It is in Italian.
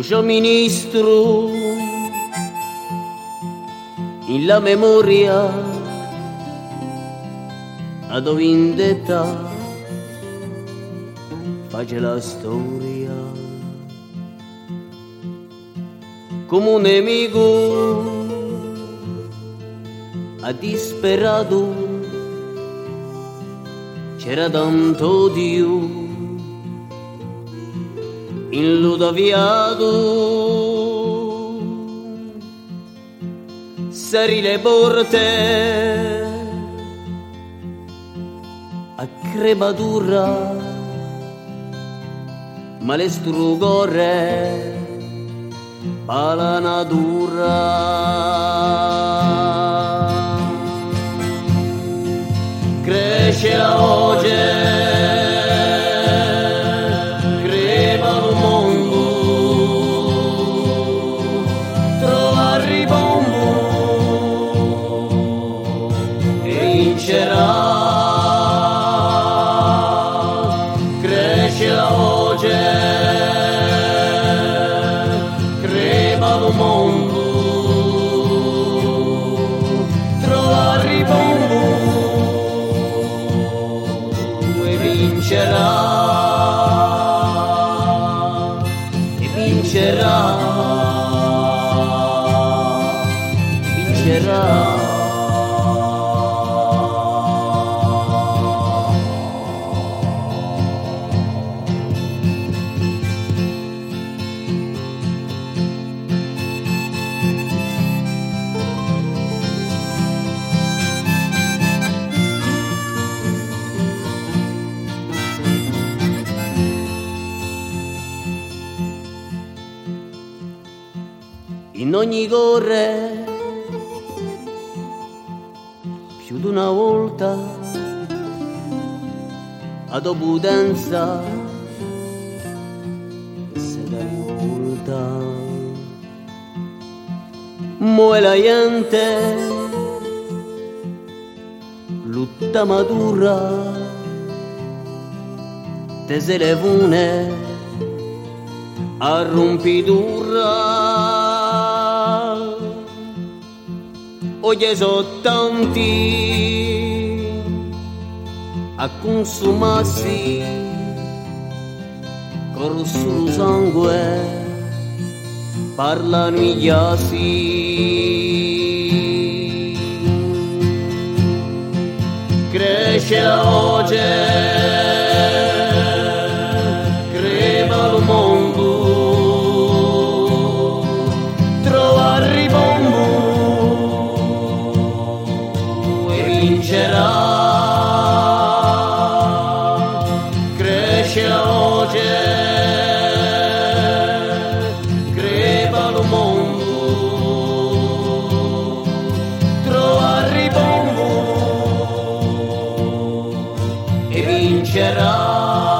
Crucio ministro in la memoria ad vendetta face la storia come un nemico ha disperato c'era tanto odio in Ludoviato sari le porte a crematura ma le strugore alla natura cresce la voce cresce la voce crema lo mondo trova il ribombo e vincerà e vincerà vincerà. In ogni corre più di una volta ad opudenza se la rivolta muove la gente lutta matura te se le vune a rompidura oggi sono tanti a consumarsi con sul sangue parlano gli asi cresce la voce crema lo mondo trova il ribombo vincerà cresce la voce crema lo mondo trova il ribombo e vincerà.